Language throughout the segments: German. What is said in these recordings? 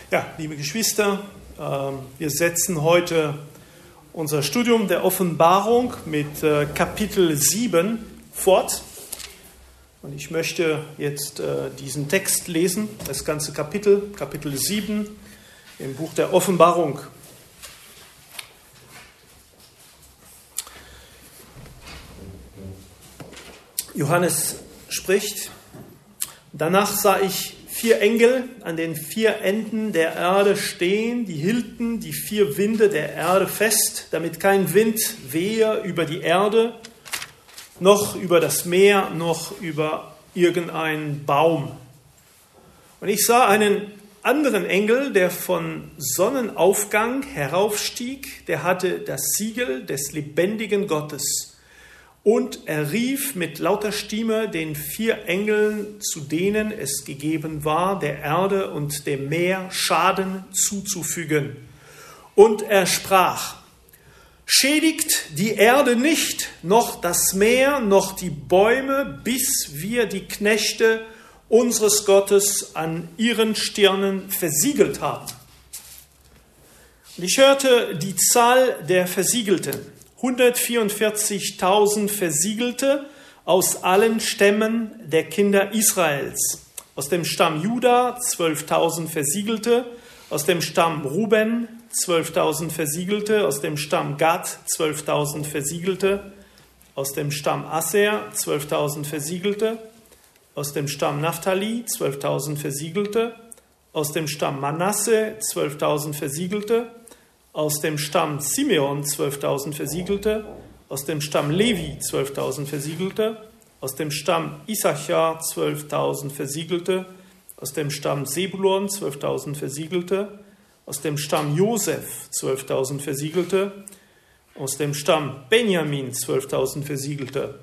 Ja, liebe Geschwister, wir setzen heute unser Studium der Offenbarung mit Kapitel 7 fort. Und ich möchte jetzt diesen Text lesen, das ganze Kapitel 7 im Buch der Offenbarung. Johannes spricht: Danach sah ich 4 Engel an den 4 Enden der Erde stehen, die hielten die 4 Winde der Erde fest, damit kein Wind wehe über die Erde, noch über das Meer, noch über irgendeinen Baum. Und ich sah einen anderen Engel, der von Sonnenaufgang heraufstieg, der hatte das Siegel des lebendigen Gottes. Und er rief mit lauter Stimme den 4 Engeln, zu denen es gegeben war, der Erde und dem Meer Schaden zuzufügen. Und er sprach: Schädigt die Erde nicht, noch das Meer, noch die Bäume, bis wir die Knechte unseres Gottes an ihren Stirnen versiegelt haben. Und ich hörte die Zahl der Versiegelten. 144.000 Versiegelte aus allen Stämmen der Kinder Israels. Aus dem Stamm Juda 12.000 Versiegelte, aus dem Stamm Ruben 12.000 Versiegelte, aus dem Stamm Gad 12.000 Versiegelte, aus dem Stamm Aser 12.000 Versiegelte, aus dem Stamm Naphtali 12.000 Versiegelte, aus dem Stamm Manasse 12.000 Versiegelte, aus dem Stamm Simeon 12.000 Versiegelte, aus dem Stamm Levi 12.000 Versiegelte, aus dem Stamm Issachar 12.000 Versiegelte, aus dem Stamm Sebulon 12.000 Versiegelte, aus dem Stamm Josef 12.000 Versiegelte, aus dem Stamm Benjamin 12.000 Versiegelte.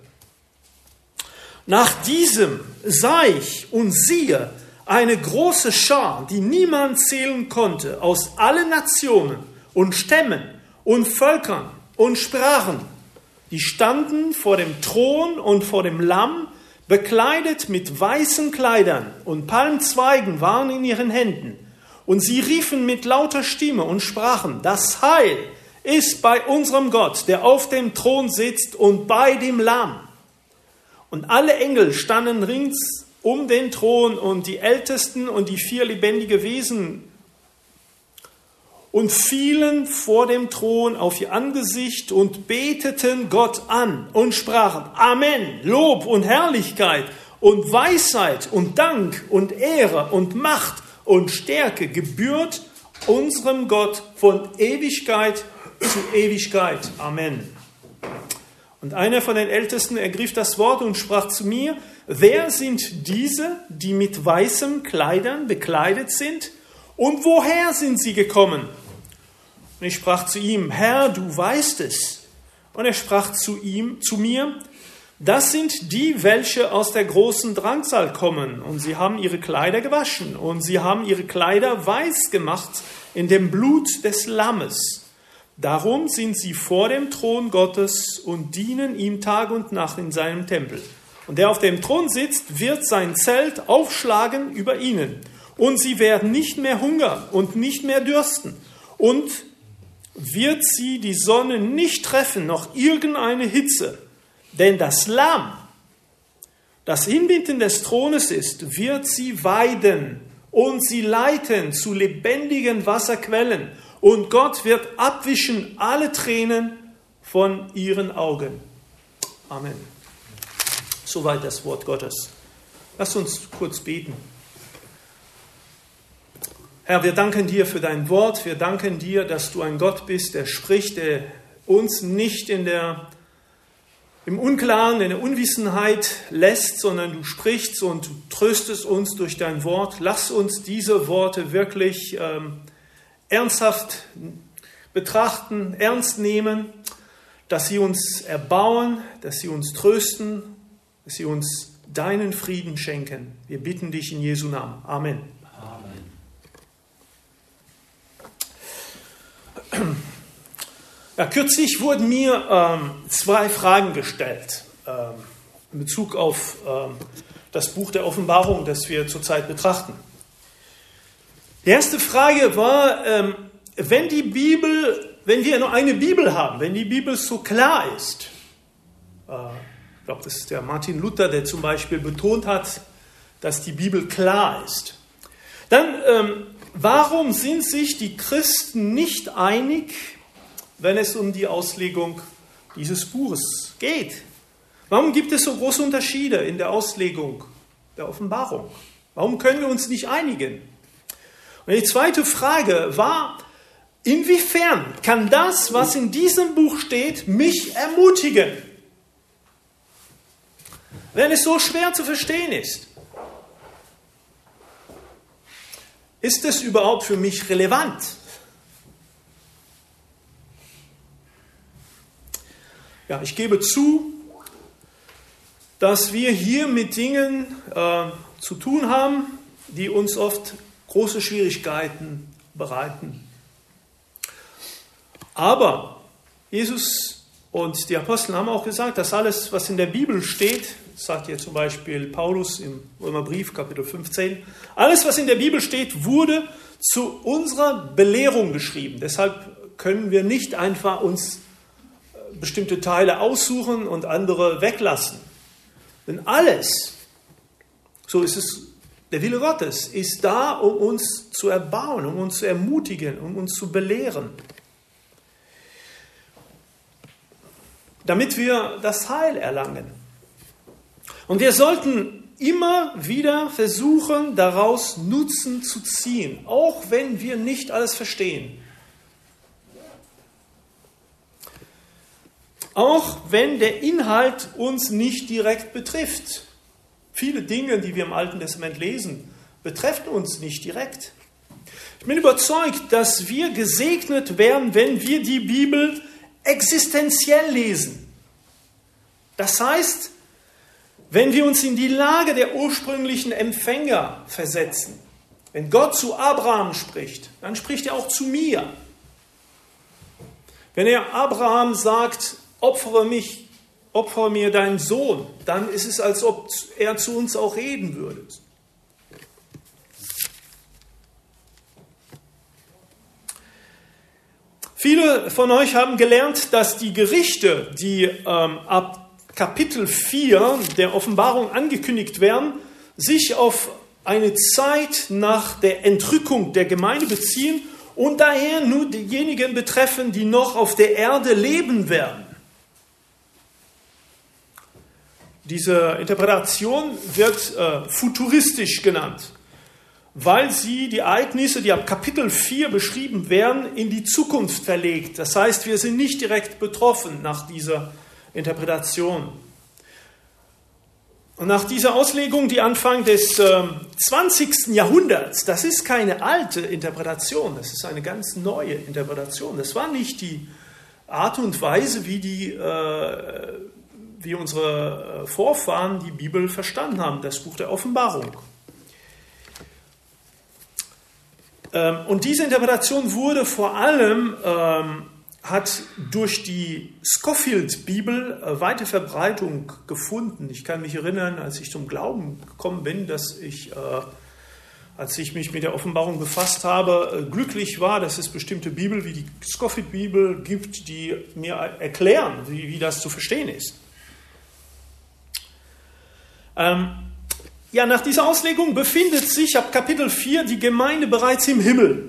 Nach diesem sah ich und siehe eine große Schar, die niemand zählen konnte, aus allen Nationen und Stämmen und Völkern und Sprachen. Die standen vor dem Thron und vor dem Lamm, bekleidet mit weißen Kleidern, und Palmzweigen waren in ihren Händen. Und sie riefen mit lauter Stimme und sprachen: Das Heil ist bei unserem Gott, der auf dem Thron sitzt, und bei dem Lamm. Und alle Engel standen rings um den Thron und die Ältesten und die 4 lebendige Wesen und fielen vor dem Thron auf ihr Angesicht und beteten Gott an und sprachen: Amen, Lob und Herrlichkeit und Weisheit und Dank und Ehre und Macht und Stärke gebührt unserem Gott von Ewigkeit zu Ewigkeit. Amen. Und einer von den Ältesten ergriff das Wort und sprach zu mir: Wer sind diese, die mit weißen Kleidern bekleidet sind? Und woher sind sie gekommen? Und ich sprach zu ihm: Herr, du weißt es. Und er sprach zu mir: Das sind die, welche aus der großen Drangsal kommen. Und sie haben ihre Kleider gewaschen. Und sie haben ihre Kleider weiß gemacht in dem Blut des Lammes. Darum sind sie vor dem Thron Gottes und dienen ihm Tag und Nacht in seinem Tempel. Und der auf dem Thron sitzt, wird sein Zelt aufschlagen über ihnen. Und sie werden nicht mehr hungern und nicht mehr dürsten. Und wird sie die Sonne nicht treffen, noch irgendeine Hitze. Denn das Lamm, das inmitten des Thrones ist, wird sie weiden und sie leiten zu lebendigen Wasserquellen. Und Gott wird abwischen alle Tränen von ihren Augen. Amen. Soweit das Wort Gottes. Lass uns kurz beten. Herr, wir danken dir für dein Wort. Wir danken dir, dass du ein Gott bist, der spricht, der uns nicht im Unklaren, in der Unwissenheit lässt, sondern du sprichst und du tröstest uns durch dein Wort. Lass uns diese Worte wirklich ernsthaft betrachten, ernst nehmen, dass sie uns erbauen, dass sie uns trösten, dass sie uns deinen Frieden schenken. Wir bitten dich in Jesu Namen. Amen. Ja, kürzlich wurden mir 2 Fragen gestellt in Bezug auf das Buch der Offenbarung, das wir zurzeit betrachten. Die erste Frage war, wenn wir nur eine Bibel haben, wenn die Bibel so klar ist, ich glaube, das ist der Martin Luther, der zum Beispiel betont hat, dass die Bibel klar ist, dann warum sind sich die Christen nicht einig, wenn es um die Auslegung dieses Buches geht? Warum gibt es so große Unterschiede in der Auslegung der Offenbarung? Warum können wir uns nicht einigen? Und die zweite Frage war, inwiefern kann das, was in diesem Buch steht, mich ermutigen, wenn es so schwer zu verstehen ist? Ist es überhaupt für mich relevant? Ja, ich gebe zu, dass wir hier mit Dingen zu tun haben, die uns oft große Schwierigkeiten bereiten. Aber Jesus und die Apostel haben auch gesagt, dass alles, was in der Bibel steht, sagt hier zum Beispiel Paulus im Römerbrief, Kapitel 15, alles, was in der Bibel steht, wurde zu unserer Belehrung geschrieben. Deshalb können wir nicht einfach uns bestimmte Teile aussuchen und andere weglassen. Denn alles, so ist es, der Wille Gottes ist da, um uns zu erbauen, um uns zu ermutigen, um uns zu belehren. Damit wir das Heil erlangen. Und wir sollten immer wieder versuchen, daraus Nutzen zu ziehen, auch wenn wir nicht alles verstehen. Auch wenn der Inhalt uns nicht direkt betrifft. Viele Dinge, die wir im Alten Testament lesen, betreffen uns nicht direkt. Ich bin überzeugt, dass wir gesegnet werden, wenn wir die Bibel existenziell lesen. Das heißt, wenn wir uns in die Lage der ursprünglichen Empfänger versetzen. Wenn Gott zu Abraham spricht, dann spricht er auch zu mir. Wenn er Abraham sagt, opfere mir deinen Sohn, dann ist es, als ob er zu uns auch reden würde. Viele von euch haben gelernt, dass die Gerichte, die ab Kapitel 4 der Offenbarung angekündigt werden, sich auf eine Zeit nach der Entrückung der Gemeinde beziehen und daher nur diejenigen betreffen, die noch auf der Erde leben werden. Diese Interpretation wird futuristisch genannt, weil sie die Ereignisse, die ab Kapitel 4 beschrieben werden, in die Zukunft verlegt. Das heißt, wir sind nicht direkt betroffen nach dieser Interpretation. Und nach dieser Auslegung, die Anfang des 20. Jahrhunderts, das ist keine alte Interpretation, das ist eine ganz neue Interpretation. Das war nicht die Art und Weise, wie unsere Vorfahren die Bibel verstanden haben, das Buch der Offenbarung. Und diese Interpretation wurde vor allem, hat durch die Scofield-Bibel weite Verbreitung gefunden. Ich kann mich erinnern, als ich zum Glauben gekommen bin, dass ich, als ich mich mit der Offenbarung befasst habe, glücklich war, dass es bestimmte Bibel wie die Scofield-Bibel gibt, die mir erklären, wie das zu verstehen ist. Nach dieser Auslegung befindet sich ab Kapitel 4 die Gemeinde bereits im Himmel.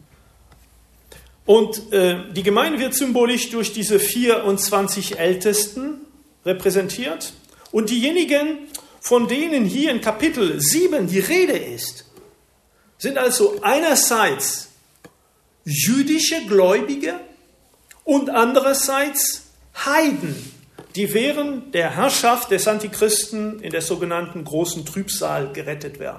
Und die Gemeinde wird symbolisch durch diese 24 Ältesten repräsentiert. Und diejenigen, von denen hier in Kapitel 7 die Rede ist, sind also einerseits jüdische Gläubige und andererseits Heiden, die während der Herrschaft des Antichristen in der sogenannten großen Trübsal gerettet werden.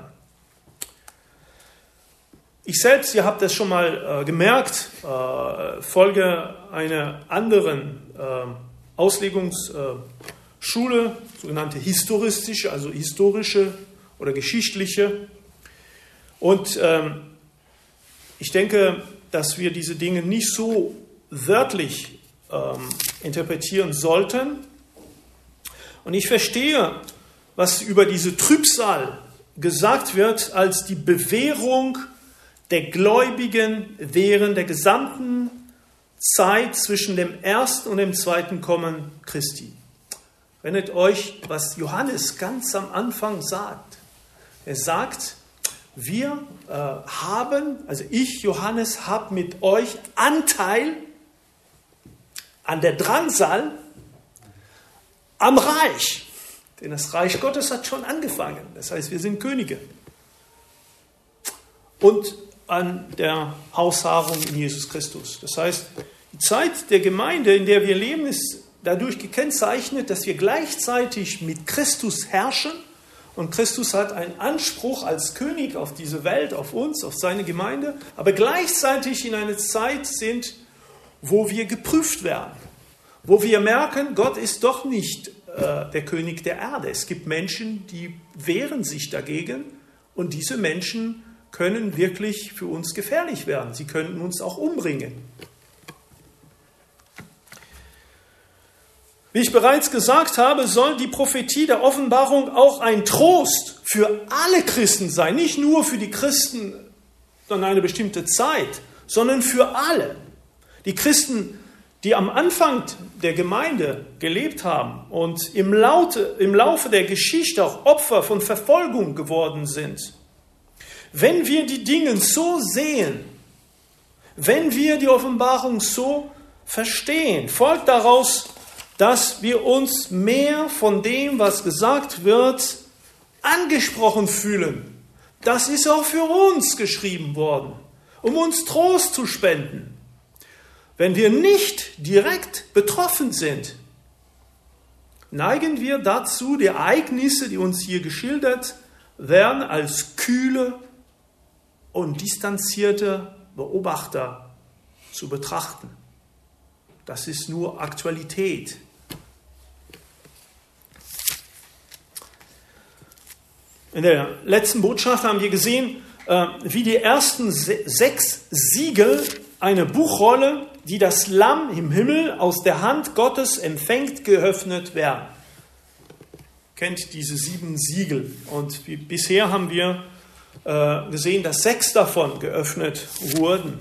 Ich selbst, ihr habt das schon mal gemerkt, folge einer anderen Auslegungsschule, sogenannte historistische, also historische oder geschichtliche. Und ich denke, dass wir diese Dinge nicht so wörtlich interpretieren sollten. Und ich verstehe, was über diese Trübsal gesagt wird, als die Bewährung der Gläubigen während der gesamten Zeit zwischen dem ersten und dem zweiten Kommen Christi. Erinnert euch, was Johannes ganz am Anfang sagt. Er sagt, wir ich, Johannes, habe mit euch Anteil an der Drangsal am Reich. Denn das Reich Gottes hat schon angefangen. Das heißt, wir sind Könige. Und an der Ausharrung in Jesus Christus. Das heißt, die Zeit der Gemeinde, in der wir leben, ist dadurch gekennzeichnet, dass wir gleichzeitig mit Christus herrschen. Und Christus hat einen Anspruch als König auf diese Welt, auf uns, auf seine Gemeinde, aber gleichzeitig in eine Zeit sind, wo wir geprüft werden, wo wir merken, Gott ist doch nicht der König der Erde. Es gibt Menschen, die wehren sich dagegen und diese Menschen können wirklich für uns gefährlich werden. Sie könnten uns auch umbringen. Wie ich bereits gesagt habe, soll die Prophetie der Offenbarung auch ein Trost für alle Christen sein. Nicht nur für die Christen an eine bestimmte Zeit, sondern für alle. Die Christen, die am Anfang der Gemeinde gelebt haben und im Laufe der Geschichte auch Opfer von Verfolgung geworden sind. Wenn wir die Dinge so sehen, wenn wir die Offenbarung so verstehen, folgt daraus, dass wir uns mehr von dem, was gesagt wird, angesprochen fühlen. Das ist auch für uns geschrieben worden, um uns Trost zu spenden. Wenn wir nicht direkt betroffen sind, neigen wir dazu, die Ereignisse, die uns hier geschildert werden, als kühle und distanzierte Beobachter zu betrachten. Das ist nur Aktualität. In der letzten Botschaft haben wir gesehen, wie die ersten 6 Siegel eine Buchrolle, die das Lamm im Himmel aus der Hand Gottes empfängt, geöffnet werden. Kennt diese 7 Siegel. Und bisher haben wir gesehen, dass 6 davon geöffnet wurden.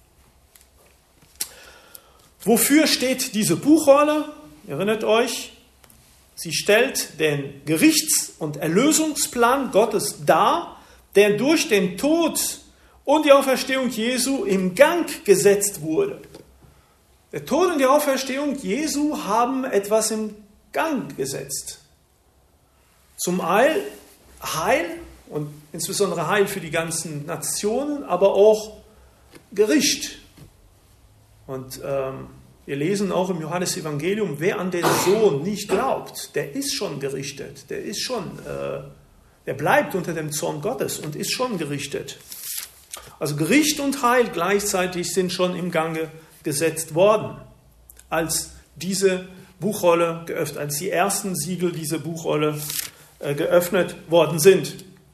Wofür steht diese Buchrolle? Erinnert euch, sie stellt den Gerichts- und Erlösungsplan Gottes dar, der durch den Tod und die Auferstehung Jesu im Gang gesetzt wurde. Der Tod und die Auferstehung Jesu haben etwas im Gang gesetzt. Zum Heil und insbesondere Heil für die ganzen Nationen, aber auch Gericht. Und wir lesen auch im Johannesevangelium, wer an den Sohn nicht glaubt, der ist schon gerichtet. Der bleibt unter dem Zorn Gottes und ist schon gerichtet. Also Gericht und Heil gleichzeitig sind schon im Gange gesetzt worden, als diese Buchrolle geöffnet, als die ersten Siegel dieser Buchrolle geöffnet worden sind.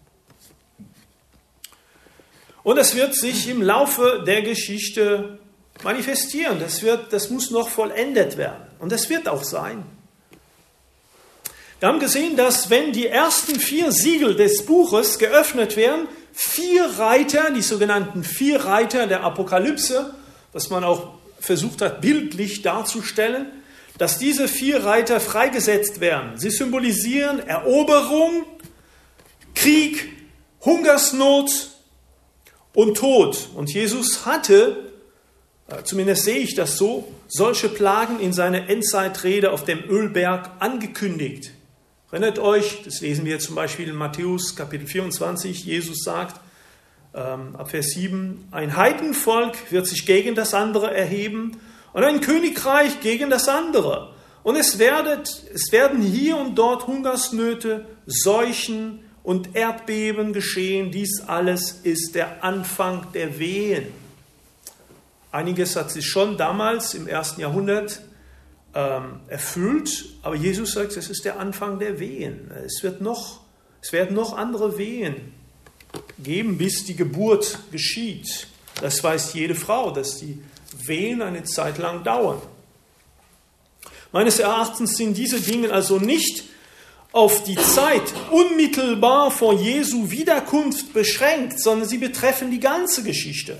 Und es wird sich im Laufe der Geschichte manifestieren. Das muss noch vollendet werden. Und das wird auch sein. Wir haben gesehen, dass wenn die ersten 4 Siegel des Buches geöffnet werden, 4 Reiter, die sogenannten 4 Reiter der Apokalypse, was man auch versucht hat, bildlich darzustellen, dass diese 4 Reiter freigesetzt werden. Sie symbolisieren Eroberung, Krieg, Hungersnot und Tod. Und Jesus hatte, zumindest sehe ich das so, solche Plagen in seiner Endzeitrede auf dem Ölberg angekündigt. Erinnert euch, das lesen wir zum Beispiel in Matthäus Kapitel 24, Jesus sagt, ab Vers 7, ein Heidenvolk wird sich gegen das andere erheben und ein Königreich gegen das andere. Und es werden hier und dort Hungersnöte, Seuchen und Erdbeben geschehen. Dies alles ist der Anfang der Wehen. Einiges hat sich schon damals im 1. Jahrhundert erfüllt, aber Jesus sagt, es ist der Anfang der Wehen. Es werden noch andere Wehen geben, bis die Geburt geschieht. Das weiß jede Frau, dass die Wehen eine Zeit lang dauern. Meines Erachtens sind diese Dinge also nicht auf die Zeit unmittelbar vor Jesu Wiederkunft beschränkt, sondern sie betreffen die ganze Geschichte.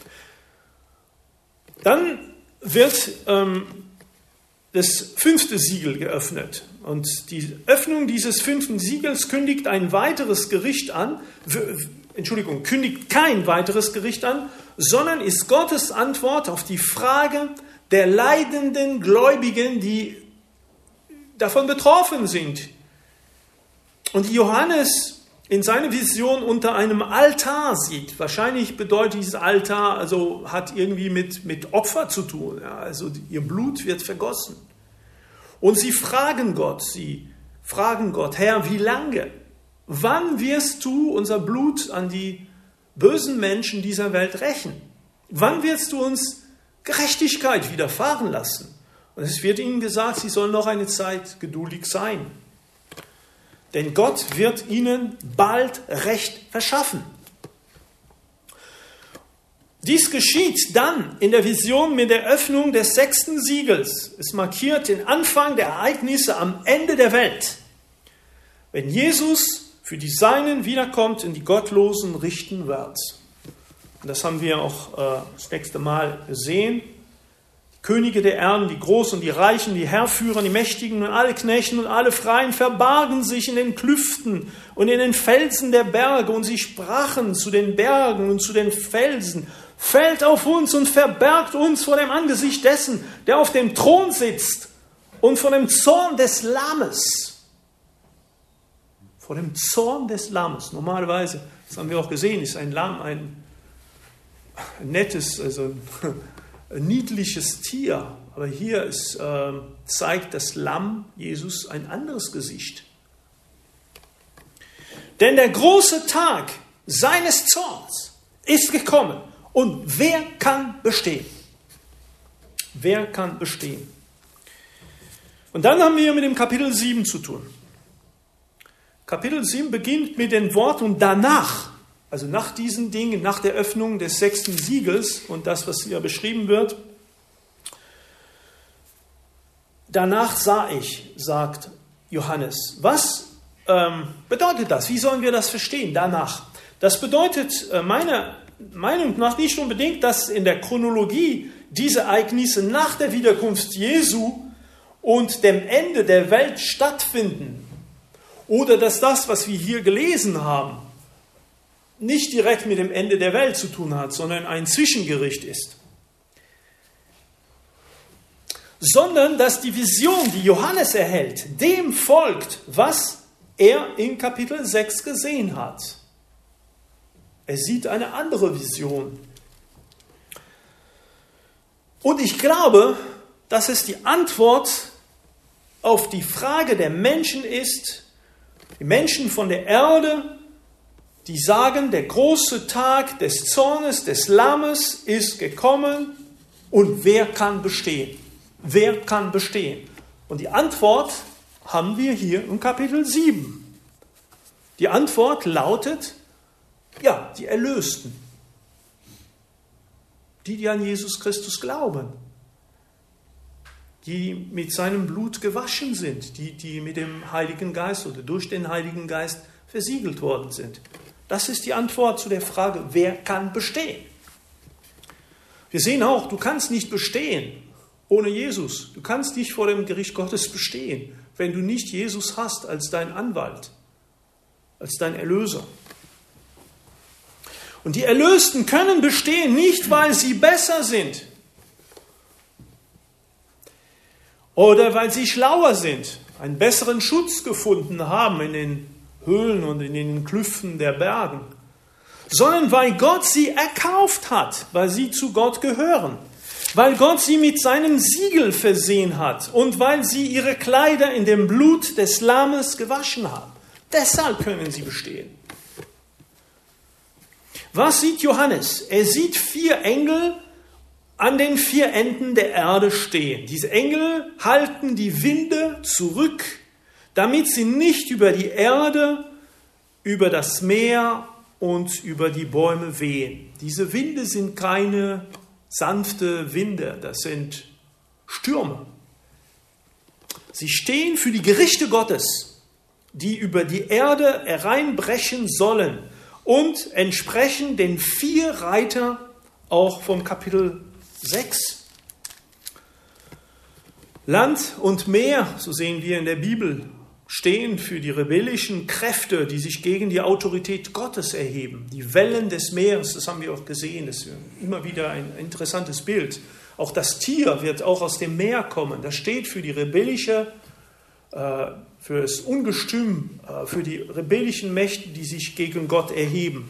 Dann wird das 5. Siegel geöffnet. Und die Öffnung dieses 5. Siegels kündigt kein weiteres Gericht an, sondern ist Gottes Antwort auf die Frage der leidenden Gläubigen, die davon betroffen sind. Und die Johannes in seiner Vision unter einem Altar sieht. Wahrscheinlich bedeutet dieses Altar, also hat irgendwie mit Opfer zu tun. Ja, also ihr Blut wird vergossen. Und sie fragen Gott, Herr, wie lange? Wann wirst du unser Blut an die bösen Menschen dieser Welt rächen? Wann wirst du uns Gerechtigkeit widerfahren lassen? Und es wird ihnen gesagt, sie sollen noch eine Zeit geduldig sein. Denn Gott wird ihnen bald Recht verschaffen. Dies geschieht dann in der Vision mit der Öffnung des 6. Siegels. Es markiert den Anfang der Ereignisse am Ende der Welt, wenn Jesus für die Seinen wiederkommt und die Gottlosen richten wird. Und das haben wir auch das nächste Mal gesehen. Könige der Erden, die Großen, die Reichen, die Heerführer, die Mächtigen und alle Knechten und alle Freien verbargen sich in den Klüften und in den Felsen der Berge und sie sprachen zu den Bergen und zu den Felsen: Fällt auf uns und verbergt uns vor dem Angesicht dessen, der auf dem Thron sitzt und vor dem Zorn des Lammes. Vor dem Zorn des Lammes. Normalerweise, das haben wir auch gesehen, ist ein Lamm ein nettes, also ein niedliches Tier, aber hier zeigt das Lamm Jesus ein anderes Gesicht. Denn der große Tag seines Zorns ist gekommen und wer kann bestehen? Wer kann bestehen? Und dann haben wir mit dem Kapitel 7 zu tun. Kapitel 7 beginnt mit den Worten danach. Also nach diesen Dingen, nach der Öffnung des 6. Siegels und das, was hier beschrieben wird. Danach sah ich, sagt Johannes. Was bedeutet das? Wie sollen wir das verstehen? Danach. Das bedeutet meiner Meinung nach nicht unbedingt, dass in der Chronologie diese Ereignisse nach der Wiederkunft Jesu und dem Ende der Welt stattfinden. Oder dass das, was wir hier gelesen haben, nicht direkt mit dem Ende der Welt zu tun hat, sondern ein Zwischengericht ist. Sondern dass die Vision, die Johannes erhält, dem folgt, was er in Kapitel 6 gesehen hat. Er sieht eine andere Vision. Und ich glaube, dass es die Antwort auf die Frage der Menschen ist, die Menschen von der Erde, die sagen, der große Tag des Zornes des Lammes ist gekommen und wer kann bestehen? Wer kann bestehen? Und die Antwort haben wir hier im Kapitel 7. Die Antwort lautet, ja, die Erlösten. Die an Jesus Christus glauben. Die mit seinem Blut gewaschen sind. Die mit dem Heiligen Geist oder durch den Heiligen Geist versiegelt worden sind. Das ist die Antwort zu der Frage, wer kann bestehen? Wir sehen auch, du kannst nicht bestehen ohne Jesus. Du kannst nicht vor dem Gericht Gottes bestehen, wenn du nicht Jesus hast als dein Anwalt, als dein Erlöser. Und die Erlösten können bestehen, nicht weil sie besser sind oder weil sie schlauer sind, einen besseren Schutz gefunden haben in den Höhlen und in den Klüften der Bergen, sondern weil Gott sie erkauft hat, weil sie zu Gott gehören, weil Gott sie mit seinem Siegel versehen hat und weil sie ihre Kleider in dem Blut des Lammes gewaschen haben. Deshalb können sie bestehen. Was sieht Johannes? Er sieht 4 Engel an den 4 Enden der Erde stehen. Diese Engel halten die Winde zurück, damit sie nicht über die Erde, über das Meer und über die Bäume wehen. Diese Winde sind keine sanfte Winde, das sind Stürme. Sie stehen für die Gerichte Gottes die über die Erde hereinbrechen sollen und entsprechen den 4 Reiter auch vom Kapitel 6. Land und Meer, so sehen wir in der Bibel, stehen für die rebellischen Kräfte, die sich gegen die Autorität Gottes erheben. Die Wellen des Meeres, das haben wir auch gesehen, das ist immer wieder ein interessantes Bild. Auch das Tier wird auch aus dem Meer kommen. Das steht für die rebellische, für das Ungestüm, für die rebellischen Mächte, die sich gegen Gott erheben.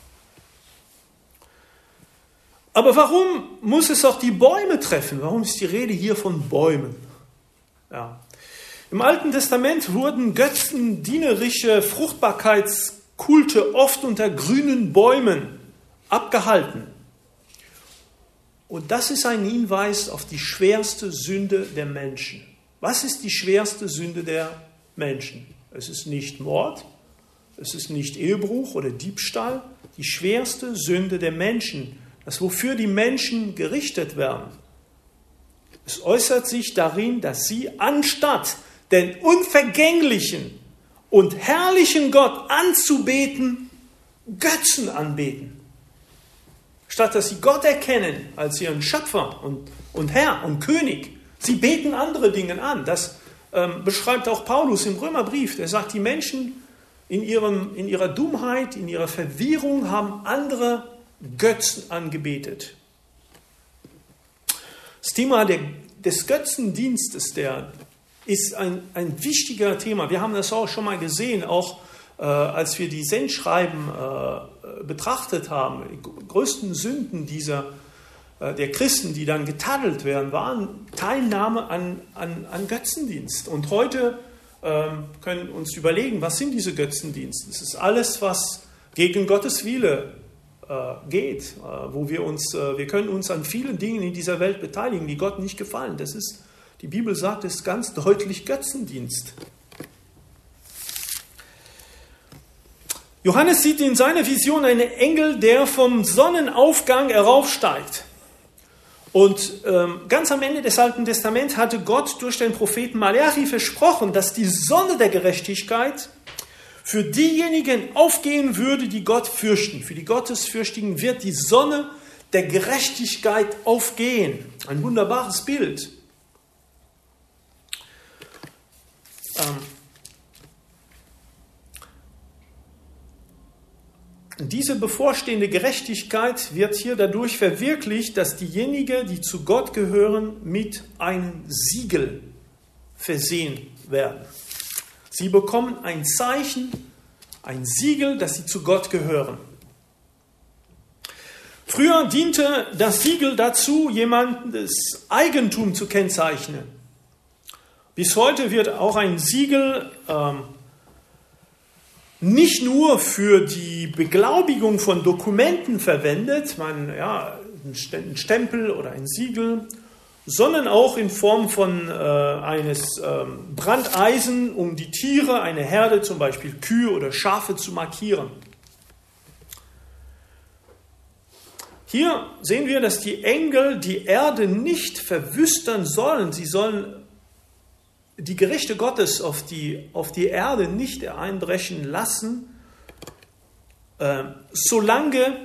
Aber warum muss es auch die Bäume treffen? Warum ist die Rede hier von Bäumen? Ja. Im Alten Testament wurden götzendienerische Fruchtbarkeitskulte oft unter grünen Bäumen abgehalten. Und das ist ein Hinweis auf die schwerste Sünde der Menschen. Was ist die schwerste Sünde der Menschen? Es ist nicht Mord, es ist nicht Ehebruch oder Diebstahl. Die schwerste Sünde der Menschen, das wofür die Menschen gerichtet werden, es äußert sich darin, dass sie anstatt den unvergänglichen und herrlichen Gott anzubeten, Götzen anbeten. Statt dass sie Gott erkennen als ihren Schöpfer und Herr und König, sie beten andere Dinge an. Das beschreibt auch Paulus im Römerbrief. Der sagt, die Menschen in ihrer Dummheit, in ihrer Verwirrung haben andere Götzen angebetet. Das Thema des Götzendienstes, ist ein wichtiger Thema. Wir haben das auch schon mal gesehen, auch als wir die Sendschreiben betrachtet haben. Die größten Sünden der Christen, die dann getadelt werden, waren Teilnahme an Götzendienst. Und heute können wir uns überlegen, was sind diese Götzendienste? Das ist alles, was gegen Gottes Wille geht, wo wir können uns an vielen Dingen in dieser Welt beteiligen, die Gott nicht gefallen. Die Bibel sagt es ganz deutlich, Götzendienst. Johannes sieht in seiner Vision einen Engel, der vom Sonnenaufgang heraufsteigt. Und ganz am Ende des Alten Testaments hatte Gott durch den Propheten Malachi versprochen, dass die Sonne der Gerechtigkeit für diejenigen aufgehen würde, die Gott fürchten. Für die Gottesfürchtigen wird die Sonne der Gerechtigkeit aufgehen. Ein wunderbares Bild. Diese bevorstehende Gerechtigkeit wird hier dadurch verwirklicht, dass diejenigen, die zu Gott gehören, mit einem Siegel versehen werden. Sie bekommen ein Zeichen, ein Siegel, dass sie zu Gott gehören. Früher diente das Siegel dazu, jemandes Eigentum zu kennzeichnen. Bis heute wird auch ein Siegel nicht nur für die Beglaubigung von Dokumenten verwendet, ein Stempel oder ein Siegel, sondern auch in Form von eines Brandeisen, um die Tiere, eine Herde, zum Beispiel Kühe oder Schafe, zu markieren. Hier sehen wir, dass die Engel die Erde nicht verwüstern sollen. Sie sollen die Gerichte Gottes auf die Erde nicht einbrechen lassen, solange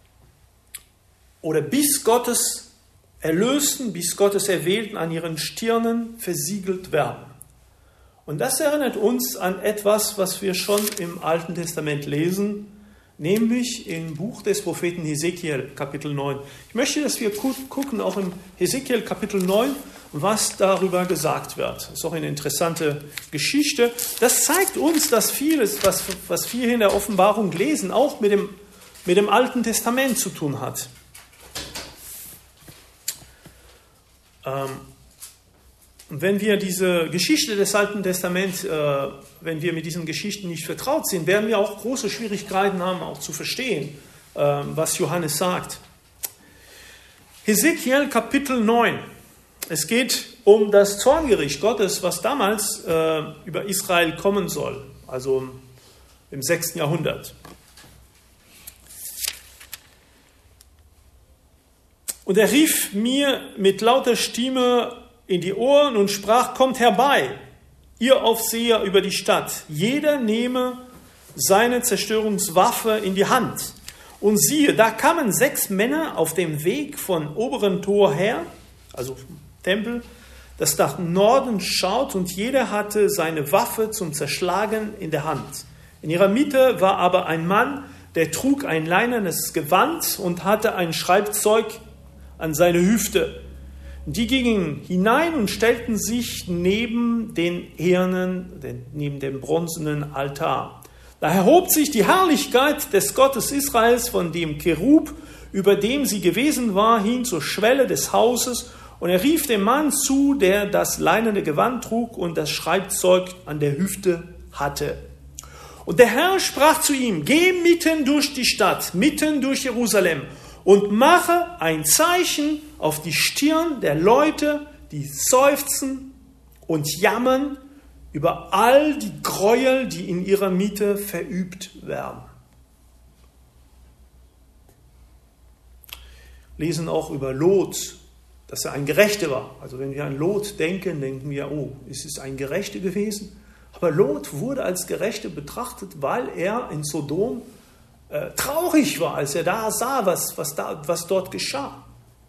oder bis Gottes Erlösten, bis Gottes Erwählten an ihren Stirnen versiegelt werden. Und das erinnert uns an etwas, was wir schon im Alten Testament lesen, nämlich im Buch des Propheten Hesekiel, Kapitel 9. Ich möchte, dass wir gucken, auch im Hesekiel, Kapitel 9, was darüber gesagt wird. Das ist auch eine interessante Geschichte. Das zeigt uns, dass vieles, was wir in der Offenbarung lesen, auch mit dem Alten Testament zu tun hat. Wenn wir diese Geschichte des Alten Testaments, wenn wir mit diesen Geschichten nicht vertraut sind, werden wir auch große Schwierigkeiten haben, auch zu verstehen, was Johannes sagt. Hesekiel Kapitel 9. Es geht um das Zorngericht Gottes, was damals über Israel kommen soll, also im 6. Jahrhundert. Und er rief mir mit lauter Stimme in die Ohren und sprach: Kommt herbei, ihr Aufseher über die Stadt, jeder nehme seine Zerstörungswaffe in die Hand. Und siehe, da kamen 6 Männer auf dem Weg von oberen Tor her, also vom Tempel, das nach Norden schaut, und jeder hatte seine Waffe zum Zerschlagen in der Hand. In ihrer Mitte war aber ein Mann, der trug ein leinernes Gewand und hatte ein Schreibzeug an seine Hüfte. Die gingen hinein und stellten sich neben den Ehernen, neben dem bronzenen Altar. Da erhob sich die Herrlichkeit des Gottes Israels von dem Cherub, über dem sie gewesen war, hin zur Schwelle des Hauses, und er rief dem Mann zu, der das leinene Gewand trug und das Schreibzeug an der Hüfte hatte. Und der Herr sprach zu ihm: Geh mitten durch die Stadt, mitten durch Jerusalem, und mache ein Zeichen auf die Stirn der Leute, die seufzen und jammern über all die Gräuel, die in ihrer Mitte verübt werden. Lesen auch über Lot, dass er ein Gerechter war. Also wenn wir an Lot denken, denken wir, oh, ist es ein Gerechter gewesen? Aber Lot wurde als Gerechter betrachtet, weil er in Sodom traurig war, als er da sah, was dort geschah.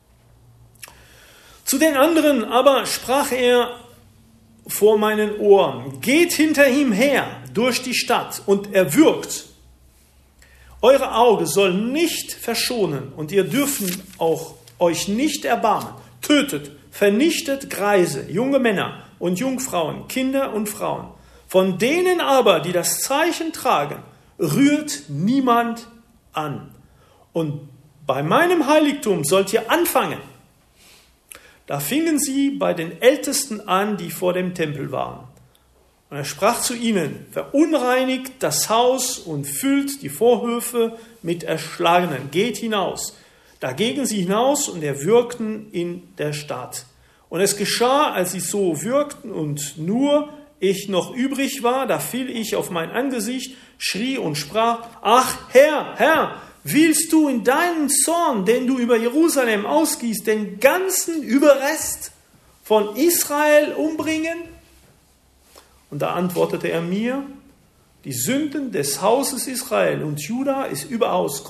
Zu den anderen aber sprach er vor meinen Ohren: Geht hinter ihm her durch die Stadt und erwürgt. Eure Auge soll nicht verschonen und ihr dürfen auch euch nicht erbarmen. Tötet, vernichtet Greise, junge Männer und Jungfrauen, Kinder und Frauen. Von denen aber, die das Zeichen tragen, rührt niemand an. Und bei meinem Heiligtum sollt ihr anfangen. Da fingen sie bei den Ältesten an, die vor dem Tempel waren. Und er sprach zu ihnen: Verunreinigt das Haus und füllt die Vorhöfe mit Erschlagenen. Geht hinaus. Da gingen sie hinaus und erwürgten in der Stadt. Und es geschah, als sie so würgten und nur ich noch übrig war, da fiel ich auf mein Angesicht, schrie und sprach: Ach Herr, Herr, willst du in deinen Zorn, den du über Jerusalem ausgießt, den ganzen Überrest von Israel umbringen? Und da antwortete er mir: Die Sünden des Hauses Israel und Juda ist überaus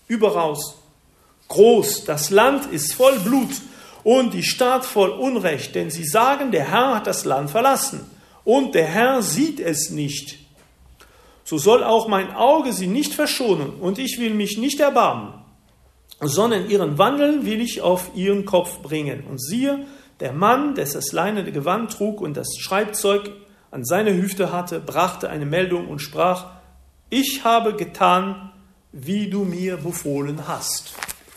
groß. Das Land ist voll Blut und die Stadt voll Unrecht, denn sie sagen, der Herr hat das Land verlassen und der Herr sieht es nicht. So soll auch mein Auge sie nicht verschonen und ich will mich nicht erbarmen, sondern ihren Wandeln will ich auf ihren Kopf bringen. Und siehe, der Mann, der das leinene Gewand trug und das Schreibzeug an seine Hüfte hatte, brachte eine Meldung und sprach: Ich habe getan, wie du mir befohlen hast.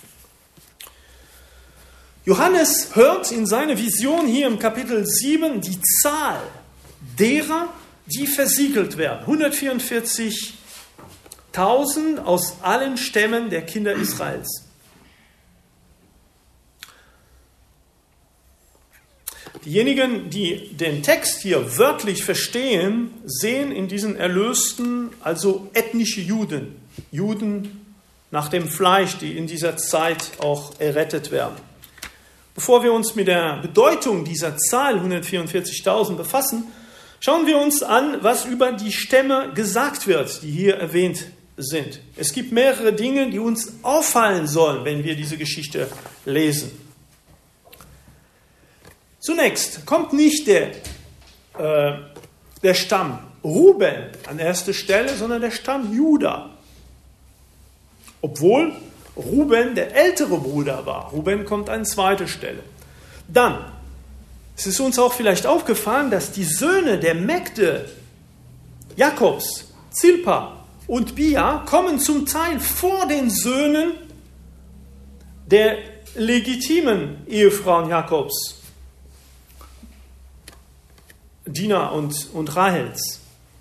Johannes hört in seiner Vision hier im Kapitel 7 die Zahl derer, die versiegelt werden. 144.000 aus allen Stämmen der Kinder Israels. Diejenigen, die den Text hier wörtlich verstehen, sehen in diesen Erlösten also ethnische Juden. Juden nach dem Fleisch, die in dieser Zeit auch errettet werden. Bevor wir uns mit der Bedeutung dieser Zahl 144.000 befassen, schauen wir uns an, was über die Stämme gesagt wird, die hier erwähnt sind. Es gibt mehrere Dinge, die uns auffallen sollen, wenn wir diese Geschichte lesen. Zunächst kommt nicht der Stamm Ruben an erste Stelle, sondern der Stamm Juda. Obwohl Ruben der ältere Bruder war. Ruben kommt an zweite Stelle. Dann, es ist uns auch vielleicht aufgefallen, dass die Söhne der Mägde Jakobs, Zilpa und Bia kommen zum Teil vor den Söhnen der legitimen Ehefrauen Jakobs, Dina und Rahels.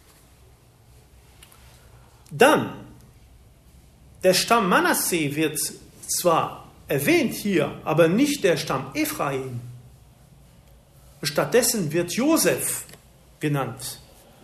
Dann, der Stamm Manasse wird zwar erwähnt hier, aber nicht der Stamm Ephraim. Stattdessen wird Josef genannt.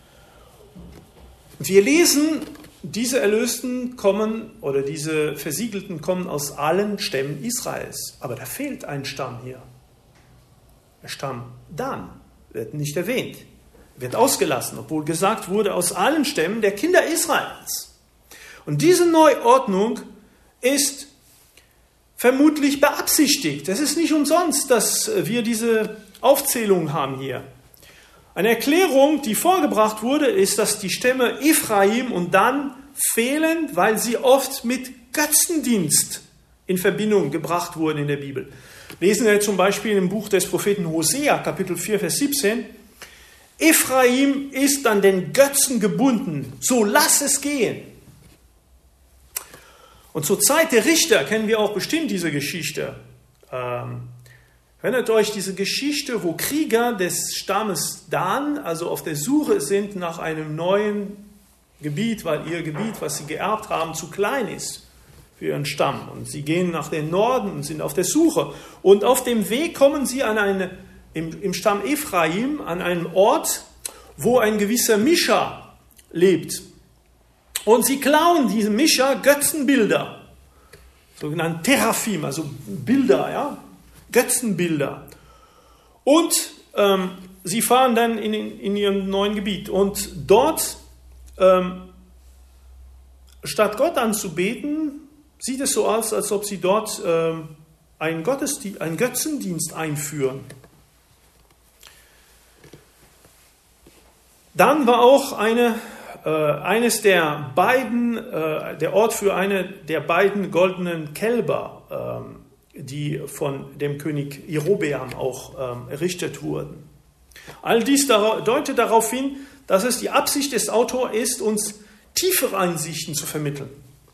Und wir lesen, diese Erlösten kommen, oder diese Versiegelten kommen aus allen Stämmen Israels. Aber da fehlt ein Stamm hier. Der Stamm Dan wird nicht erwähnt. wird ausgelassen, obwohl gesagt wurde, aus allen Stämmen der Kinder Israels. Und diese Neuordnung ist vermutlich beabsichtigt. Es ist nicht umsonst, dass wir diese Aufzählung haben hier. Eine Erklärung, die vorgebracht wurde, ist, dass die Stämme Ephraim und Dan fehlen, weil sie oft mit Götzendienst in Verbindung gebracht wurden in der Bibel. Lesen wir zum Beispiel im Buch des Propheten Hosea, Kapitel 4, Vers 17. Ephraim ist an den Götzen gebunden, so lass es gehen. Und zur Zeit der Richter kennen wir auch bestimmt diese Geschichte. Erinnert euch diese Geschichte, wo Krieger des Stammes Dan, also auf der Suche sind nach einem neuen Gebiet, weil ihr Gebiet, was sie geerbt haben, zu klein ist für ihren Stamm. Und sie gehen nach dem Norden und sind auf der Suche. Und auf dem Weg kommen sie an im Stamm Ephraim an einen Ort, wo ein gewisser Mischa lebt. Und sie klauen diesem Mischa Götzenbilder, sogenannte Teraphim, also Bilder, ja, Götzenbilder. Und sie fahren dann in ihrem neuen Gebiet. Und dort, statt Gott anzubeten, sieht es so aus, als ob sie dort einen Götzendienst einführen. Dann war auch der Ort für eine der beiden goldenen Kälber, die von dem König Jerobeam auch errichtet wurden. All dies deutet darauf hin, dass es die Absicht des Autors ist, uns tiefere Einsichten zu vermitteln.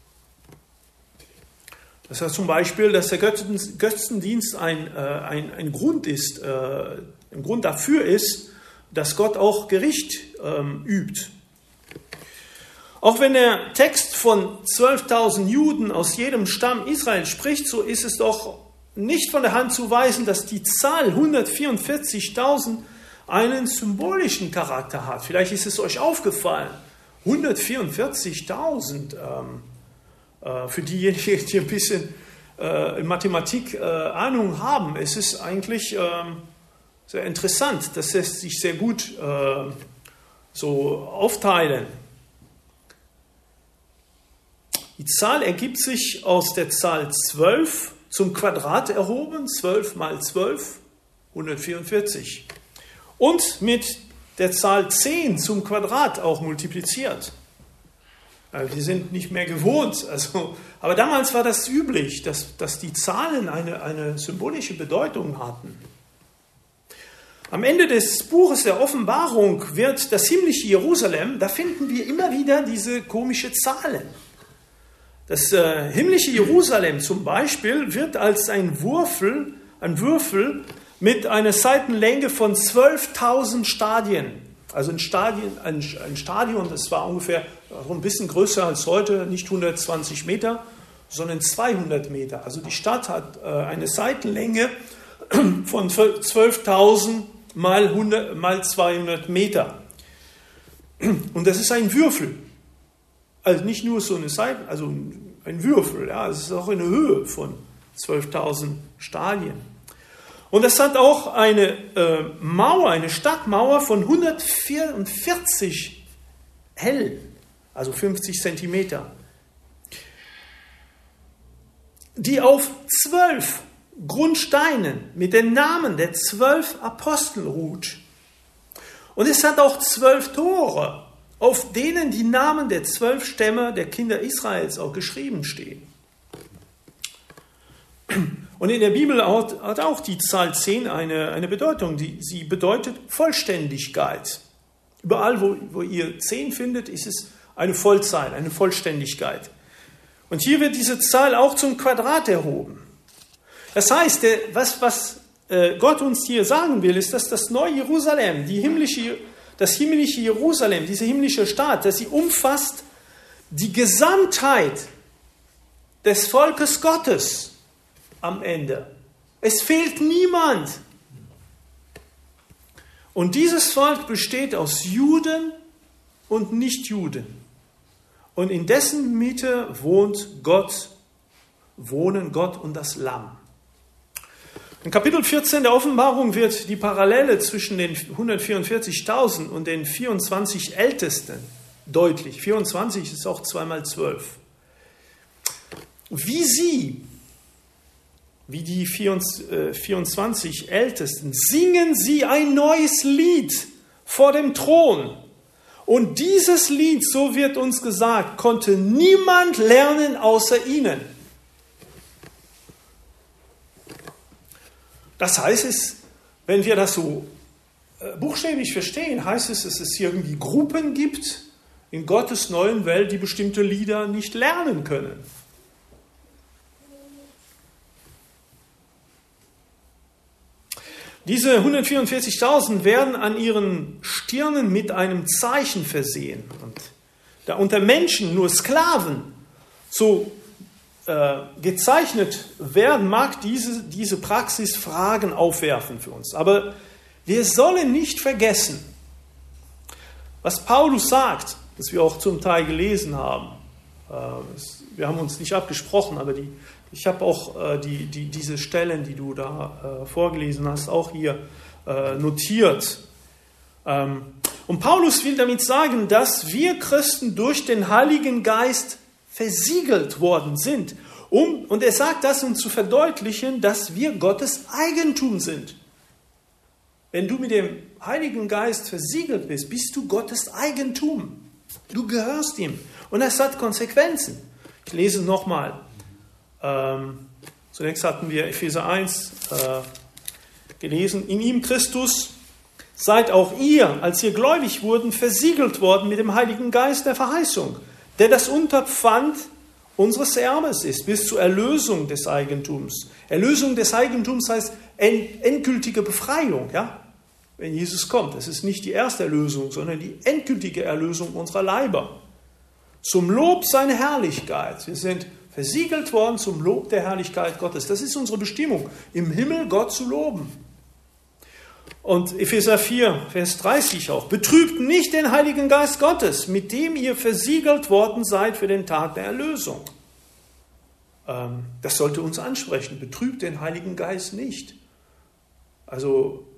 Das heißt zum Beispiel, dass der Götzendienst ein Grund ist, ein Grund dafür ist, dass Gott auch Gericht übt. Auch wenn der Text von 12.000 Juden aus jedem Stamm Israel spricht, so ist es doch nicht von der Hand zu weisen, dass die Zahl 144.000 einen symbolischen Charakter hat. Vielleicht ist es euch aufgefallen. 144.000 für diejenigen, die ein bisschen Mathematik Ahnung haben. Es ist eigentlich sehr interessant, dass es sich sehr gut so aufteilen. Die Zahl ergibt sich aus der Zahl 12 zum Quadrat erhoben, 12 mal 12, 144. Und mit der Zahl 10 zum Quadrat auch multipliziert. Wir sind nicht mehr gewohnt, aber damals war das üblich, dass die Zahlen eine symbolische Bedeutung hatten. Am Ende des Buches der Offenbarung wird das himmlische Jerusalem, da finden wir immer wieder diese komischen Zahlen. Das himmlische Jerusalem zum Beispiel wird als ein Würfel mit einer Seitenlänge von 12.000 Stadien. Also ein Stadion, das war ungefähr ein bisschen größer als heute, nicht 120 Meter, sondern 200 Meter. Also die Stadt hat eine Seitenlänge von 12.000 mal 200 Meter. Und das ist ein Würfel. Also nicht nur so eine Seite, also ein Würfel, ja, es ist auch eine Höhe von 12.000 Stadien. Und es hat auch eine Mauer, eine Stadtmauer von 144 L, also 50 Zentimeter, die auf 12 Grundsteinen mit den Namen der 12 Apostel ruht. Und es hat auch 12 Tore, auf denen die Namen der 12 Stämme der Kinder Israels auch geschrieben stehen. Und in der Bibel hat auch die Zahl 10 eine Bedeutung. Sie bedeutet Vollständigkeit. Überall, wo ihr 10 findet, ist es eine Vollzahl, eine Vollständigkeit. Und hier wird diese Zahl auch zum Quadrat erhoben. Das heißt, was Gott uns hier sagen will, ist, dass das neue Jerusalem, das himmlische Jerusalem, diese himmlische Stadt, dass sie umfasst die Gesamtheit des Volkes Gottes am Ende. Es fehlt niemand. Und dieses Volk besteht aus Juden und Nichtjuden. Und in dessen Mitte wohnen Gott und das Lamm. In Kapitel 14 der Offenbarung wird die Parallele zwischen den 144.000 und den 24 Ältesten deutlich. 24 ist auch 2 mal 12. Wie die 24 Ältesten, singen sie ein neues Lied vor dem Thron. Und dieses Lied, so wird uns gesagt, konnte niemand lernen außer ihnen. Das heißt, wenn wir das so buchstäblich verstehen, heißt es, dass es irgendwie Gruppen gibt in Gottes neuen Welt, die bestimmte Lieder nicht lernen können. Diese 144.000 werden an ihren Stirnen mit einem Zeichen versehen. Und da unter Menschen nur Sklaven so gezeichnet werden, mag diese Praxis Fragen aufwerfen für uns. Aber wir sollen nicht vergessen, was Paulus sagt, das wir auch zum Teil gelesen haben. Wir haben uns nicht abgesprochen, aber ich habe auch diese Stellen, die du da vorgelesen hast, auch hier notiert. Und Paulus will damit sagen, dass wir Christen durch den Heiligen Geist versiegelt worden sind. Und er sagt das, um zu verdeutlichen, dass wir Gottes Eigentum sind. Wenn du mit dem Heiligen Geist versiegelt bist, bist du Gottes Eigentum. Du gehörst ihm. Und das hat Konsequenzen. Ich lese nochmal. Zunächst hatten wir Epheser 1 gelesen. In ihm Christus seid auch ihr, als ihr gläubig wurden, versiegelt worden mit dem Heiligen Geist der Verheißung, der das Unterpfand unseres Erbes ist, bis zur Erlösung des Eigentums. Erlösung des Eigentums heißt endgültige Befreiung, ja? Wenn Jesus kommt. Das ist nicht die erste Erlösung, sondern die endgültige Erlösung unserer Leiber. Zum Lob seiner Herrlichkeit. Wir sind versiegelt worden zum Lob der Herrlichkeit Gottes. Das ist unsere Bestimmung, im Himmel Gott zu loben. Und Epheser 4, Vers 30 auch. Betrübt nicht den Heiligen Geist Gottes, mit dem ihr versiegelt worden seid für den Tag der Erlösung. Das sollte uns ansprechen. Betrübt den Heiligen Geist nicht. Also,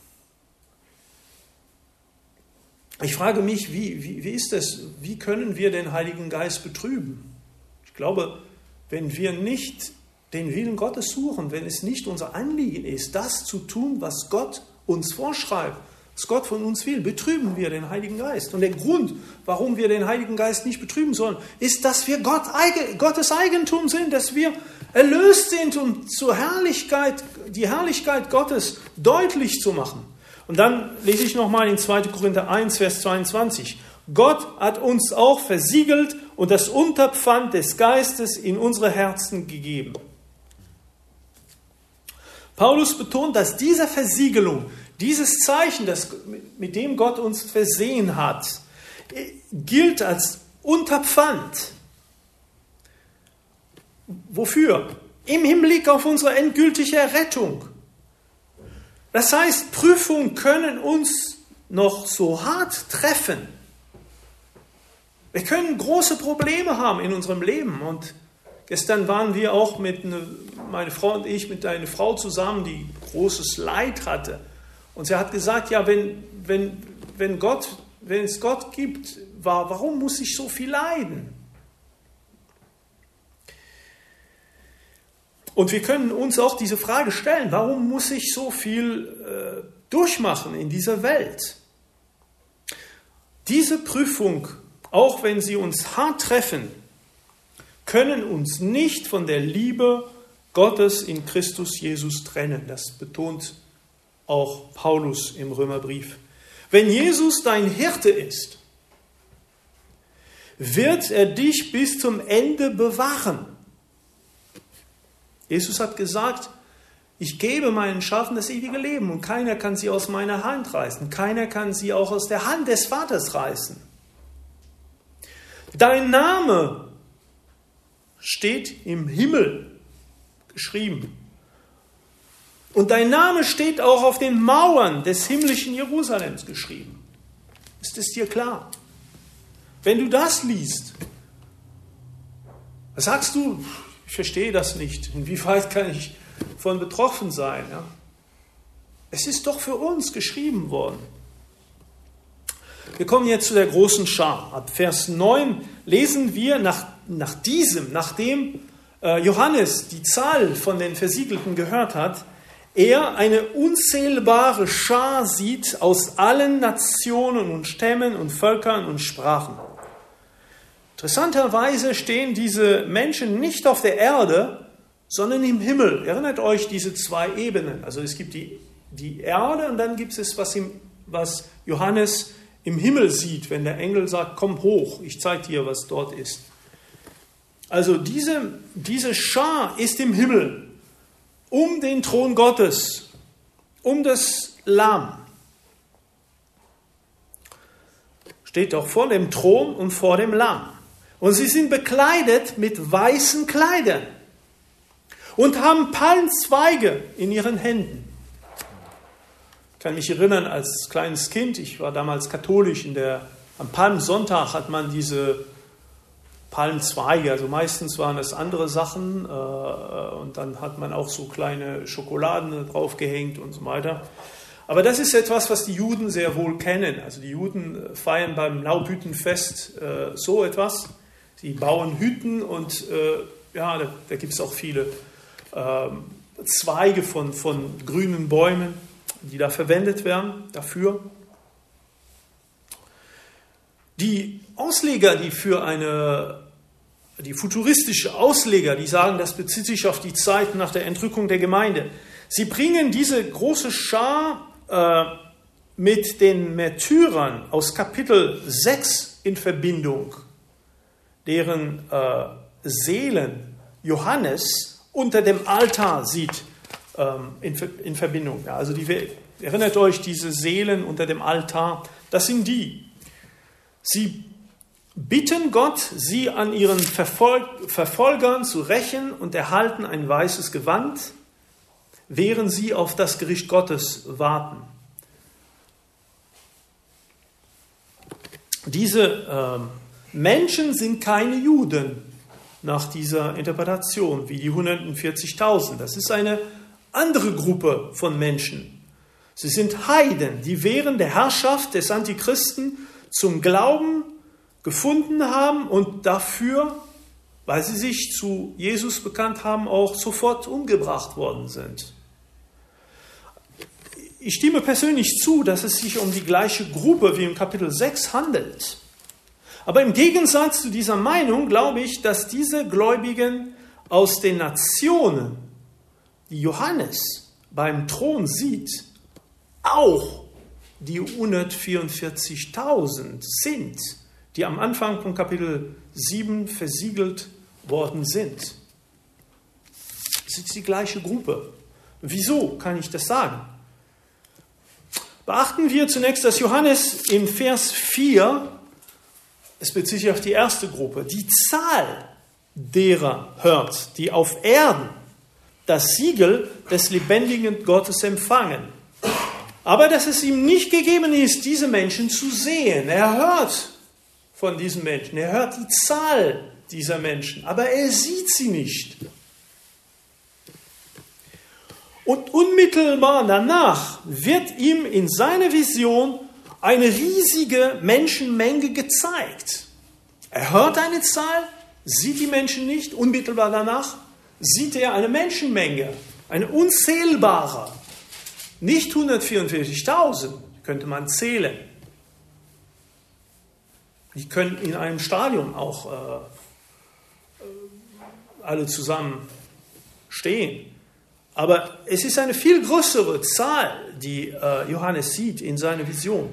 ich frage mich, wie ist das? Wie können wir den Heiligen Geist betrüben? Ich glaube, wenn wir nicht den Willen Gottes suchen, wenn es nicht unser Anliegen ist, das zu tun, was Gott uns vorschreibt, was Gott von uns will, betrüben wir den Heiligen Geist. Und der Grund, warum wir den Heiligen Geist nicht betrüben sollen, ist, dass wir Gottes Eigentum sind, dass wir erlöst sind, um die Herrlichkeit Gottes deutlich zu machen. Und dann lese ich nochmal in 2. Korinther 1, Vers 22. Gott hat uns auch versiegelt und das Unterpfand des Geistes in unsere Herzen gegeben. Paulus betont, dass diese Versiegelung, dieses Zeichen, mit dem Gott uns versehen hat, gilt als Unterpfand. Wofür? Im Hinblick auf unsere endgültige Errettung. Das heißt, Prüfungen können uns noch so hart treffen. Wir können große Probleme haben in unserem Leben. Und gestern waren wir auch meine Frau und ich, mit einer Frau zusammen, die großes Leid hatte. Und sie hat gesagt, ja, wenn es Gott gibt, warum muss ich so viel leiden? Und wir können uns auch diese Frage stellen, warum muss ich so viel durchmachen in dieser Welt? Diese Prüfung, auch wenn sie uns hart treffen, können uns nicht von der Liebe Gottes in Christus Jesus trennen. Das betont auch Paulus im Römerbrief. Wenn Jesus dein Hirte ist, wird er dich bis zum Ende bewahren. Jesus hat gesagt, ich gebe meinen Schafen das ewige Leben und keiner kann sie aus meiner Hand reißen. Keiner kann sie auch aus der Hand des Vaters reißen. Dein Name steht im Himmel geschrieben. Und dein Name steht auch auf den Mauern des himmlischen Jerusalems geschrieben. Ist es dir klar? Wenn du das liest, sagst du, ich verstehe das nicht. Inwieweit kann ich von betroffen sein. Ja? Es ist doch für uns geschrieben worden. Wir kommen jetzt zu der großen Schar. Ab Vers 9 lesen wir, nachdem Johannes die Zahl von den Versiegelten gehört hat, er eine unzählbare Schar sieht aus allen Nationen und Stämmen und Völkern und Sprachen. Interessanterweise stehen diese Menschen nicht auf der Erde, sondern im Himmel. Erinnert euch diese zwei Ebenen. Also es gibt die Erde und dann gibt es was Johannes im Himmel sieht, wenn der Engel sagt, komm hoch, ich zeige dir, was dort ist. Also diese Schar ist im Himmel, um den Thron Gottes, um das Lamm. Steht doch vor dem Thron und vor dem Lamm. Und sie sind bekleidet mit weißen Kleidern und haben Palmzweige in ihren Händen. Ich kann mich erinnern, als kleines Kind, ich war damals katholisch, am Palmsonntag hat man diese Palmzweige, also meistens waren das andere Sachen und dann hat man auch so kleine Schokoladen draufgehängt und so weiter. Aber das ist etwas, was die Juden sehr wohl kennen. Also die Juden feiern beim Laubhüttenfest so etwas. Sie bauen Hütten und da gibt es auch viele Zweige von grünen Bäumen, die da verwendet werden dafür. Die Ausleger, die futuristische Ausleger, die sagen, das bezieht sich auf die Zeit nach der Entrückung der Gemeinde. Sie bringen diese große Schar mit den Märtyrern aus Kapitel 6 in Verbindung, deren Seelen Johannes unter dem Altar sieht in Verbindung. Ja, also erinnert euch, diese Seelen unter dem Altar, das sind die. Sie bitten Gott, sie an ihren Verfolgern zu rächen und erhalten ein weißes Gewand, während sie auf das Gericht Gottes warten. Diese Menschen sind keine Juden nach dieser Interpretation, wie die 140.000. Das ist eine andere Gruppe von Menschen. Sie sind Heiden, die während der Herrschaft des Antichristen zum Glauben gefunden haben und dafür, weil sie sich zu Jesus bekannt haben, auch sofort umgebracht worden sind. Ich stimme persönlich zu, dass es sich um die gleiche Gruppe wie im Kapitel 6 handelt. Aber im Gegensatz zu dieser Meinung glaube ich, dass diese Gläubigen aus den Nationen, die Johannes beim Thron sieht, auch die 144.000 sind, die am Anfang von Kapitel 7 versiegelt worden sind. Es ist die gleiche Gruppe. Wieso kann ich das sagen? Beachten wir zunächst, dass Johannes in Vers 4, es bezieht sich auf die erste Gruppe, die Zahl derer hört, die auf Erden das Siegel des lebendigen Gottes empfangen. Aber dass es ihm nicht gegeben ist, diese Menschen zu sehen. Er hört von diesen Menschen, er hört die Zahl dieser Menschen, aber er sieht sie nicht. Und unmittelbar danach wird ihm in seiner Vision eine riesige Menschenmenge gezeigt. Er hört eine Zahl, sieht die Menschen nicht, unmittelbar danach sieht er eine Menschenmenge, eine unzählbare. Nicht 144.000 könnte man zählen. Die können in einem Stadion auch alle zusammen stehen. Aber es ist eine viel größere Zahl, die Johannes sieht in seiner Vision.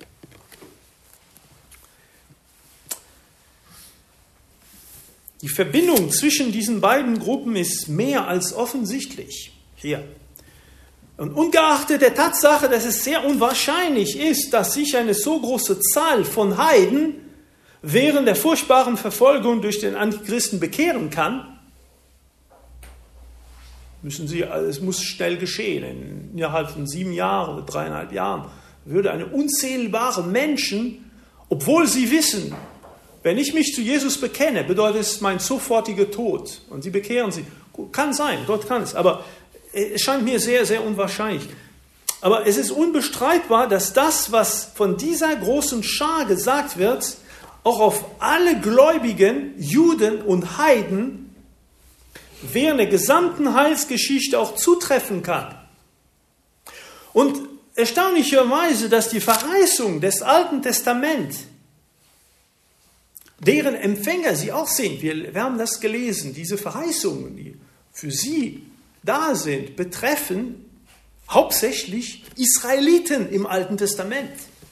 Die Verbindung zwischen diesen beiden Gruppen ist mehr als offensichtlich hier. Und ungeachtet der Tatsache, dass es sehr unwahrscheinlich ist, dass sich eine so große Zahl von Heiden während der furchtbaren Verfolgung durch den Antichristen bekehren kann, es muss schnell geschehen. Innerhalb von 7 Jahren oder 3,5 Jahren würde eine unzählbare Menschen, obwohl sie wissen, wenn ich mich zu Jesus bekenne, bedeutet es mein sofortiger Tod. Und sie bekehren sich. Kann sein, Gott kann es. Aber es scheint mir sehr, sehr unwahrscheinlich. Aber es ist unbestreitbar, dass das, was von dieser großen Schar gesagt wird, auch auf alle Gläubigen, Juden und Heiden, während der gesamten Heilsgeschichte auch zutreffen kann. Und erstaunlicherweise, dass die Verheißung des Alten Testaments, deren Empfänger sie auch sind, wir haben das gelesen, diese Verheißungen, die für sie da sind, betreffen hauptsächlich Israeliten im Alten Testament.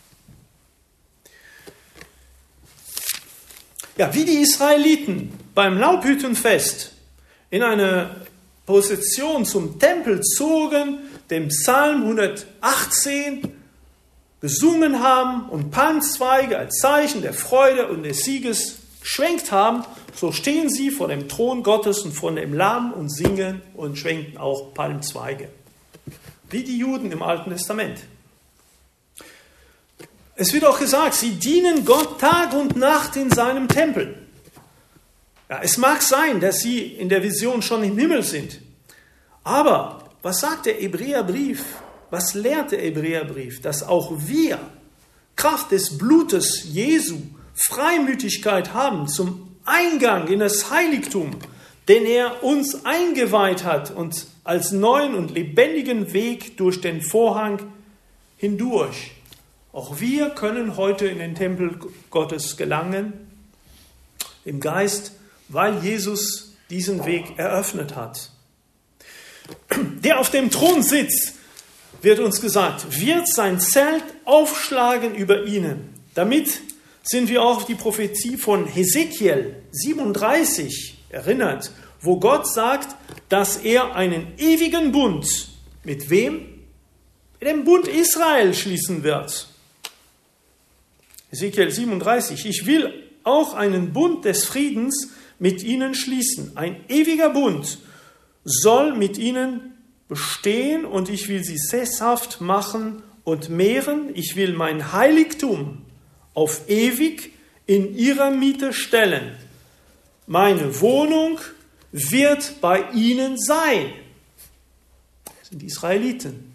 Ja, wie die Israeliten beim Laubhüttenfest in eine Prozession zum Tempel zogen, dem Psalm 118 gesungen haben und Palmzweige als Zeichen der Freude und des Sieges geschwenkt haben, so stehen sie vor dem Thron Gottes und vor dem Lamm und singen und schwenken auch Palmzweige. Wie die Juden im Alten Testament. Es wird auch gesagt, sie dienen Gott Tag und Nacht in seinem Tempel. Ja, es mag sein, dass sie in der Vision schon im Himmel sind. Aber was sagt der Hebräerbrief? Was lehrt der Hebräerbrief? Dass auch wir, Kraft des Blutes Jesu, Freimütigkeit haben zum Eingang in das Heiligtum, den er uns eingeweiht hat und als neuen und lebendigen Weg durch den Vorhang hindurch. Auch wir können heute in den Tempel Gottes gelangen, im Geist, weil Jesus diesen Weg eröffnet hat. Der auf dem Thron sitzt, wird uns gesagt, wird sein Zelt aufschlagen über ihnen. Damit sind wir auch auf die Prophetie von Hesekiel 37 erinnert, wo Gott sagt, dass er einen ewigen Bund mit wem? Mit dem Bund Israel schließen wird. Hesekiel 37, ich will auch einen Bund des Friedens mit ihnen schließen. Ein ewiger Bund soll mit ihnen bestehen und ich will sie sesshaft machen und mehren. Ich will mein Heiligtum auf ewig in ihrer Mitte stellen. Meine Wohnung wird bei ihnen sein. Das sind die Israeliten.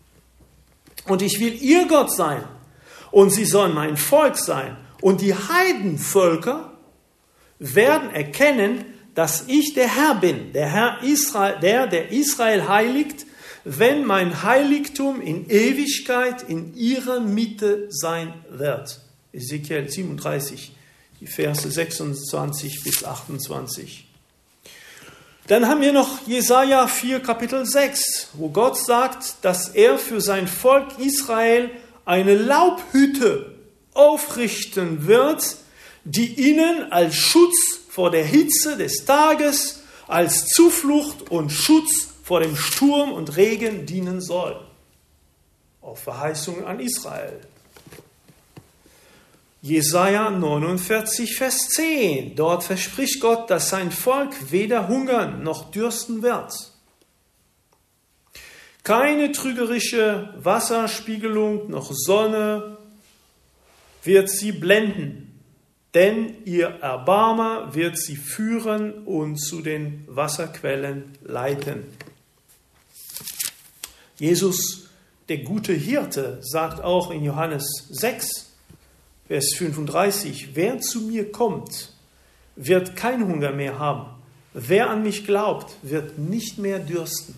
Und ich will ihr Gott sein. Und sie sollen mein Volk sein. Und die Heidenvölker werden erkennen, dass ich der Herr bin, der Herr Israel, der Israel heiligt, wenn mein Heiligtum in Ewigkeit in ihrer Mitte sein wird. Ezekiel 37, die Verse 26 bis 28. Dann haben wir noch Jesaja 4, Kapitel 6, wo Gott sagt, dass er für sein Volk Israel eine Laubhütte aufrichten wird, die ihnen als Schutz vor der Hitze des Tages, als Zuflucht und Schutz vor dem Sturm und Regen dienen soll. Auf Verheißung an Israel. Jesaja 49, Vers 10. Dort verspricht Gott, dass sein Volk weder hungern noch dürsten wird. Keine trügerische Wasserspiegelung noch Sonne wird sie blenden, denn ihr Erbarmer wird sie führen und zu den Wasserquellen leiten. Jesus, der gute Hirte, sagt auch in Johannes 6, Vers 35, wer zu mir kommt, wird keinen Hunger mehr haben. Wer an mich glaubt, wird nicht mehr dürsten.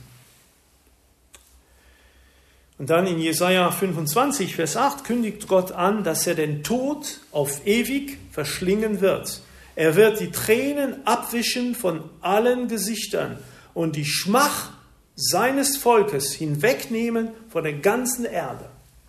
Und dann in Jesaja 25, Vers 8 kündigt Gott an, dass er den Tod auf ewig verschlingen wird. Er wird die Tränen abwischen von allen Gesichtern und die Schmach seines Volkes hinwegnehmen von der ganzen Erde.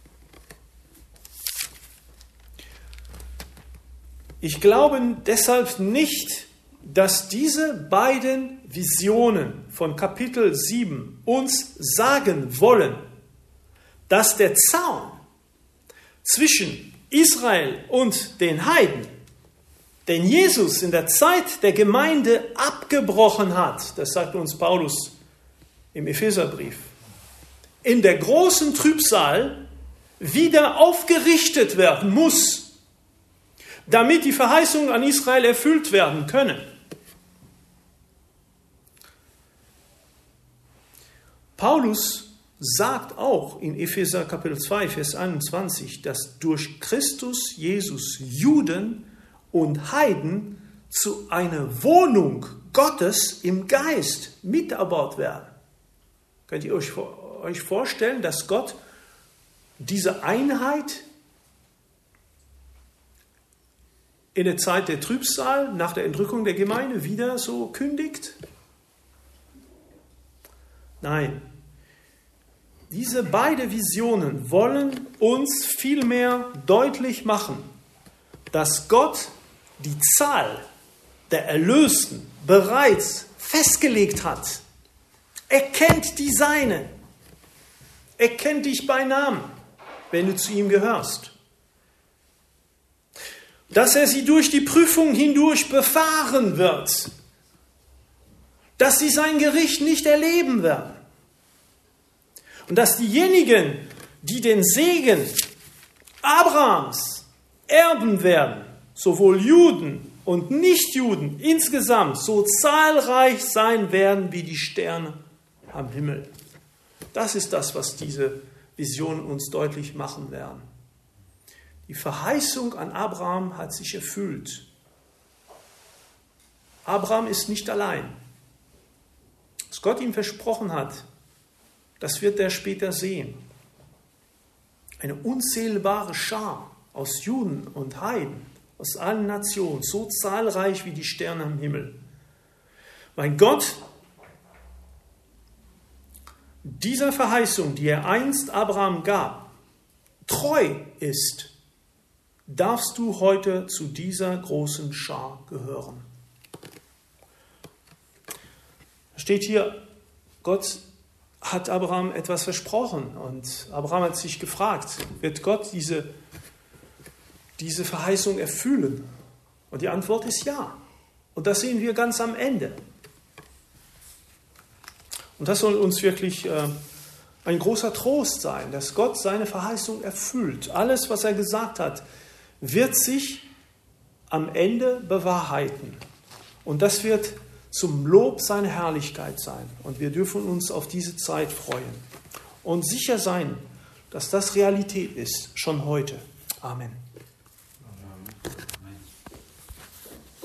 Ich glaube deshalb nicht, dass diese beiden Visionen von Kapitel 7 uns sagen wollen, dass der Zaun zwischen Israel und den Heiden, den Jesus in der Zeit der Gemeinde abgebrochen hat, das sagt uns Paulus im Epheserbrief, in der großen Trübsal wieder aufgerichtet werden muss, damit die Verheißungen an Israel erfüllt werden können. Paulus sagt auch in Epheser Kapitel 2, Vers 21, dass durch Christus Jesus Juden und Heiden zu einer Wohnung Gottes im Geist miterbaut werden. Könnt ihr euch vorstellen, dass Gott diese Einheit in der Zeit der Trübsal, nach der Entrückung der Gemeinde, wieder so kündigt? Nein. Diese beiden Visionen wollen uns vielmehr deutlich machen, dass Gott die Zahl der Erlösten bereits festgelegt hat. Er kennt die Seinen. Er kennt dich bei Namen, wenn du zu ihm gehörst. Dass er sie durch die Prüfung hindurch befahren wird. Dass sie sein Gericht nicht erleben werden. Und dass diejenigen, die den Segen Abrahams erben werden, sowohl Juden und Nichtjuden insgesamt so zahlreich sein werden wie die Sterne am Himmel. Das ist das, was diese Visionen uns deutlich machen werden. Die Verheißung an Abraham hat sich erfüllt. Abraham ist nicht allein. Was Gott ihm versprochen hat, das wird er später sehen. Eine unzählbare Schar aus Juden und Heiden, aus allen Nationen, so zahlreich wie die Sterne am Himmel. Weil Gott dieser Verheißung, die er einst Abraham gab, treu ist, darfst du heute zu dieser großen Schar gehören. Da steht hier, Gott hat Abraham etwas versprochen und Abraham hat sich gefragt, wird Gott diese Verheißung erfüllen? Und die Antwort ist ja. Und das sehen wir ganz am Ende. Und das soll uns wirklich ein großer Trost sein, dass Gott seine Verheißung erfüllt. Alles, was er gesagt hat, wird sich am Ende bewahrheiten. Und das wird zum Lob seiner Herrlichkeit sein. Und wir dürfen uns auf diese Zeit freuen und sicher sein, dass das Realität ist, schon heute. Amen.